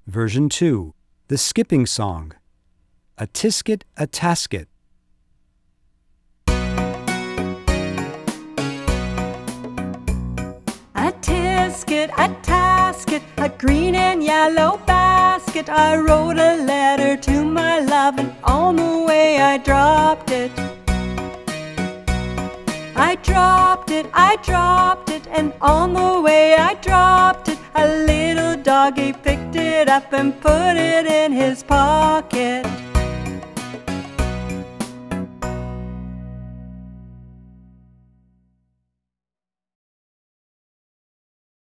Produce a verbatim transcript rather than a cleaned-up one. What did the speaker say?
Version two, the skipping song. A tisket, a tasket. A tisket, a tasket, a green and yellow basket. I wrote a letter to my love, and on the way I dropped it. I dropped it, I dropped it, and on the way I dropped it. A little doggy picked it up and put it in his pocket.